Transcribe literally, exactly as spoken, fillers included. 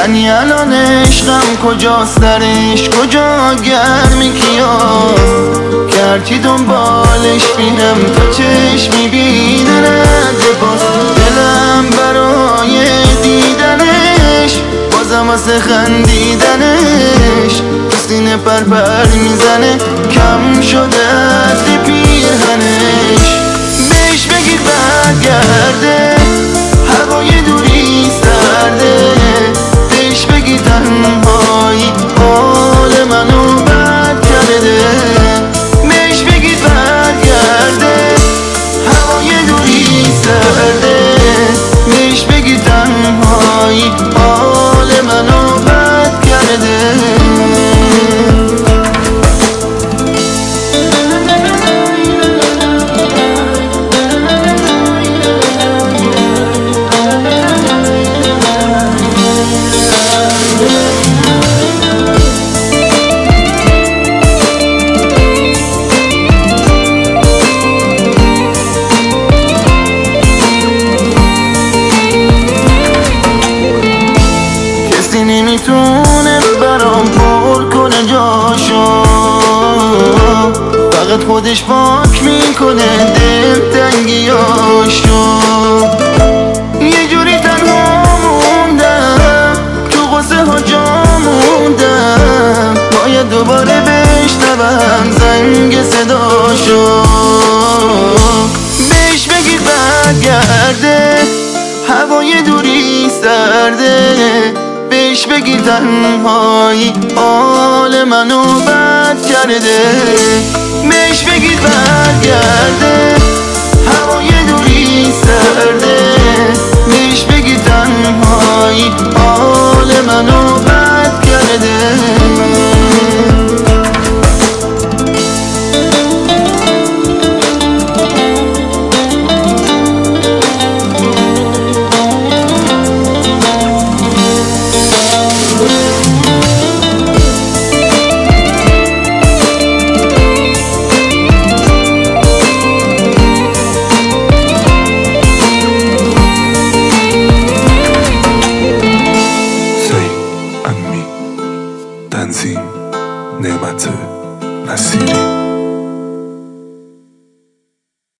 یعنی الان عشقم کجاست، درش کجا گرمی کیاست که هرچی دنبالش بینم تا چشم میبینند باز دلم برای دیدنش بازم واسه خندیدنش تو سینه پر پر میزنه کم شده از پیرهنش بهش بگید برگرده هوای دوری سرده بهش بگید تنهایی حال منو بد کرده بهش بگید برگرده هوای دوری سرده بهش بگید تنهایی حال منو بد کرده نمیتونه برام پر کنه جاشو فقط خودش پاک میکنه دل تنگیاشو یه جوری تنها موندم تو غصه ها جا موندم باید دوباره بشنوم زنگ صداشو بهش بگید برگرده هوای دوری سرده بهش بگیر تنهایی حال منو بد کرده بهش بگیر برگرده هوای دوری سرده